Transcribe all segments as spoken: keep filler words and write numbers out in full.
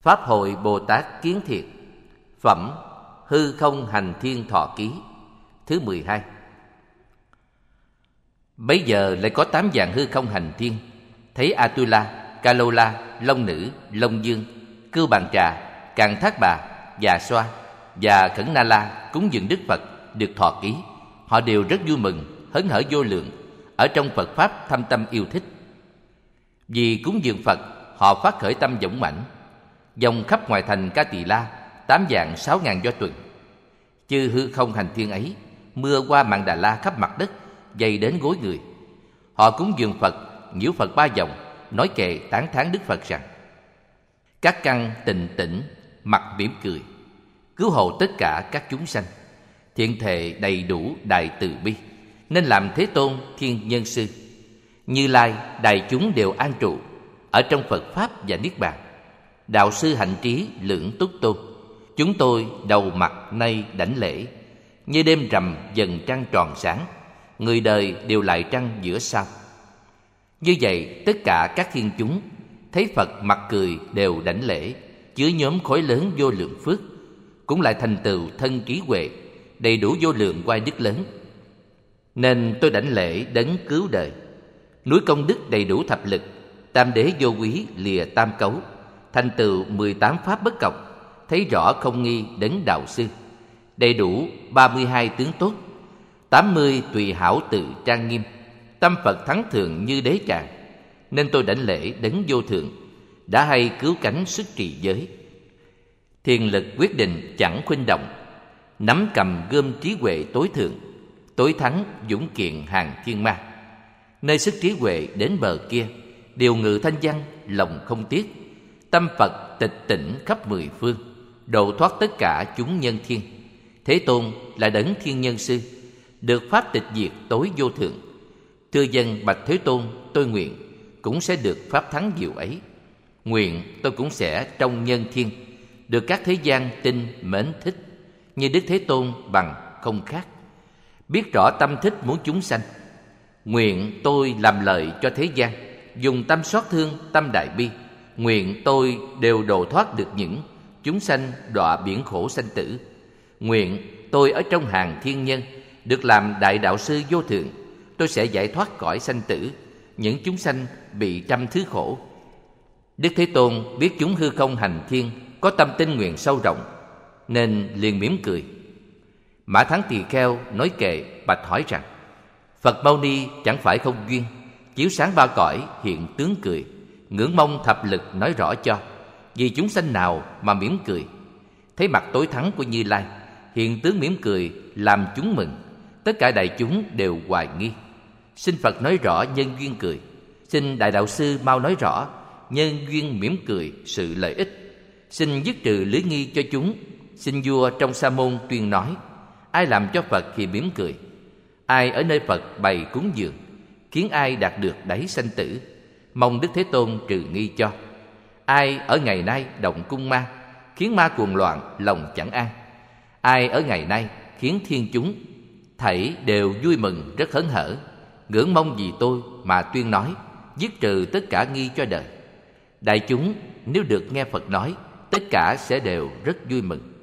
Pháp Hội Bồ Tát Kiến Thiệt. Phẩm Hư Không Hành Thiên Thọ Ký thứ mười hai. Bấy giờ lại có tám dạng hư không hành thiên, thấy Atula, Kalola, Long Nữ, Long Dương, Cưu Bàn Trà, Càn Thác Bà, Già Xoa và Khẩn Na La cúng dường Đức Phật được thọ ký. Họ đều rất vui mừng, hớn hở vô lượng, ở trong Phật Pháp thâm tâm yêu thích. Vì cúng dường Phật, họ phát khởi tâm dũng mãnh, dòng khắp ngoài thành Ca Tỳ La, tám vạn sáu ngàn do tuần. Chư hư không hành thiên ấy mưa qua Mạn Đà La khắp mặt đất, dày đến gối người. Họ cúng dường Phật, nhiễu Phật ba vòng, nói kệ tán thán Đức Phật rằng: các căn tịnh tĩnh, mặt mỉm cười, cứu hộ tất cả các chúng sanh, thiện thệ đầy đủ đại từ bi, nên làm Thế Tôn Thiên Nhân Sư. Như Lai đại chúng đều an trụ ở trong Phật Pháp và Niết Bàn. Đạo sư hạnh trí lưỡng túc tôn, chúng tôi đầu mặt nay đảnh lễ. Như đêm rằm dần trăng tròn sáng, người đời đều lại trăng giữa sao. Như vậy tất cả các thiên chúng thấy Phật mặt cười đều đảnh lễ, chứa nhóm khối lớn vô lượng phước, cũng lại thành tựu thân trí huệ, đầy đủ vô lượng oai đức lớn. Nên tôi đảnh lễ đấng cứu đời, núi công đức đầy đủ thập lực, tam đế vô quý lìa tam cấu, thành tựu mười tám pháp bất cộng, thấy rõ không nghi đấng đạo sư, đầy đủ ba mươi hai tướng tốt, tám mươi tùy hảo tự trang nghiêm, tâm Phật thắng thường như đế tràng. Nên tôi đảnh lễ đấng vô thượng, đã hay cứu cánh sức trì giới. Thiền lực quyết định chẳng khuynh động, nắm cầm gươm trí huệ tối thượng, tối thắng dũng kiện hàng thiên ma. Nơi sức trí huệ đến bờ kia, điều ngự thanh văn lòng không tiếc, tâm Phật tịch tỉnh khắp mười phương, độ thoát tất cả chúng nhân thiên. Thế Tôn là đấng Thiên Nhân Sư, được pháp tịch diệt tối vô thượng. Thưa dân bạch Thế Tôn, tôi nguyện cũng sẽ được pháp thắng diệu ấy. Nguyện tôi cũng sẽ trong nhân thiên, được các thế gian tin mến thích, như Đức Thế Tôn bằng không khác, biết rõ tâm thích muốn chúng sanh. Nguyện tôi làm lợi cho thế gian, dùng tâm xót thương, tâm đại bi. Nguyện tôi đều độ thoát được những chúng sanh đọa biển khổ sanh tử. Nguyện tôi ở trong hàng thiên nhân, được làm đại đạo sư vô thượng. Tôi sẽ giải thoát cõi sanh tử, những chúng sanh bị trăm thứ khổ. Đức Thế Tôn biết chúng hư không hành thiên có tâm tinh nguyện sâu rộng, nên liền mỉm cười. Mã Thắng Tỳ Kheo nói kệ bạch hỏi rằng: Phật Mâu Ni chẳng phải không duyên, chiếu sáng ba cõi hiện tướng cười, ngưỡng mong thập lực nói rõ cho, vì chúng sanh nào mà mỉm cười. Thấy mặt tối thắng của Như Lai, hiện tướng mỉm cười làm chúng mừng, tất cả đại chúng đều hoài nghi. Xin Phật nói rõ nhân duyên cười, xin Đại Đạo Sư mau nói rõ nhân duyên mỉm cười sự lợi ích. Xin dứt trừ lưới nghi cho chúng. Xin vua trong Sa môn tuyên nói: ai làm cho Phật thì mỉm cười? Ai ở nơi Phật bày cúng dường, khiến ai đạt được đáy sanh tử? Mong Đức Thế Tôn trừ nghi cho. Ai ở ngày nay động cung ma, khiến ma cuồng loạn lòng chẳng an? Ai ở ngày nay khiến thiên chúng thảy đều vui mừng rất hớn hở, ngưỡng mong vì tôi mà tuyên nói, dứt trừ tất cả nghi cho đời? Đại chúng nếu được nghe Phật nói, tất cả sẽ đều rất vui mừng.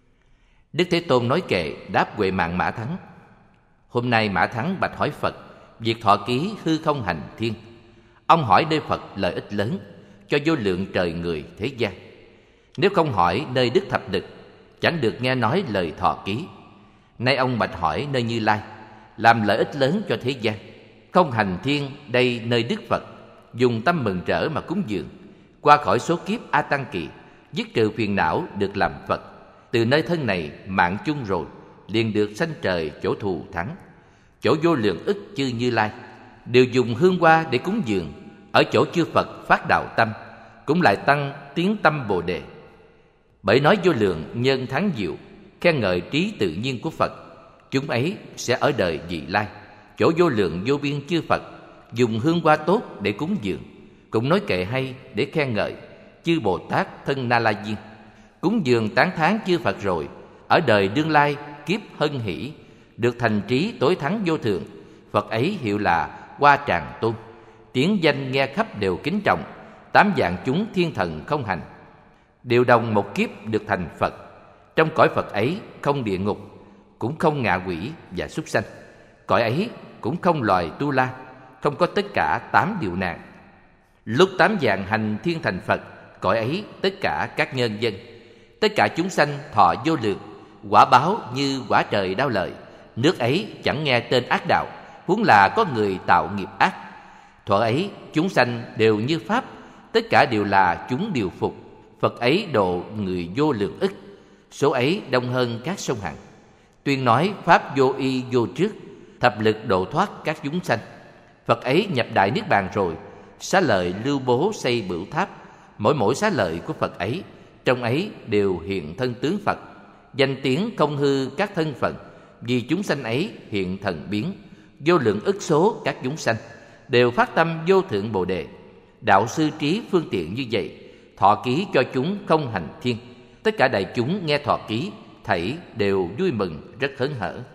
Đức Thế Tôn nói kệ đáp Huệ Mạng Mã Thắng: hôm nay Mã Thắng bạch hỏi Phật việc thọ ký hư không hành thiên. Ông hỏi nơi Phật lợi ích lớn cho vô lượng trời người thế gian. Nếu không hỏi nơi Đức Thập Lực, chẳng được nghe nói lời thọ ký. Nay ông bạch hỏi nơi Như Lai, làm lợi ích lớn cho thế gian. Không hành thiên đây nơi Đức Phật, dùng tâm mừng rỡ mà cúng dường, qua khỏi số kiếp A Tăng Kỳ, dứt trừ phiền não được làm Phật. Từ nơi thân này mạng chung rồi, liền được sanh trời chỗ thù thắng, chỗ vô lượng ức chư Như Lai, đều dùng hương hoa để cúng dường. Ở chỗ chư Phật phát đạo tâm, cũng lại tăng tiếng tâm Bồ Đề. Bởi nói vô lượng nhân thắng diệu, khen ngợi trí tự nhiên của Phật, chúng ấy sẽ ở đời vị lai, chỗ vô lượng vô biên chư Phật, dùng hương hoa tốt để cúng dường, cũng nói kệ hay để khen ngợi chư Bồ Tát thân Na La Diên. Cúng dường tán thán chư Phật rồi, ở đời đương lai kiếp hân hỷ, được thành trí tối thắng vô thượng. Phật ấy hiệu là Hoa Tràng Tôn, tiếng danh nghe khắp đều kính trọng, tám vạn chúng thiên thần không hành. đều đồng một kiếp được thành Phật. Trong cõi Phật ấy không địa ngục, cũng không ngạ quỷ và súc sanh. Cõi ấy cũng không loài tu la, không có tất cả tám điều nạn. Lúc tám dạng hành thiên thành Phật, cõi ấy tất cả các nhân dân, tất cả chúng sanh thọ vô lượng, quả báo như quả trời đao lợi. Nước ấy chẳng nghe tên ác đạo, huống là có người tạo nghiệp ác. Thuở ấy chúng sanh đều như pháp, tất cả đều là chúng điều phục. Phật ấy độ người vô lượng ức, số ấy đông hơn các sông hằng. Tuyên nói pháp vô y vô trước, thập lực độ thoát các chúng sanh. Phật ấy nhập đại niết bàn rồi, xá lợi lưu bố xây bửu tháp. Mỗi mỗi xá lợi của Phật ấy, trong ấy đều hiện thân tướng Phật. Danh tiếng không hư các thân phận, vì chúng sanh ấy hiện thần biến. Vô lượng ức số các chúng sanh đều phát tâm vô thượng bồ đề. Đạo sư trí phương tiện như vậy, thọ ký cho chúng không hành thiên. Tất cả đại chúng nghe thọ ký, thảy đều vui mừng rất hớn hở.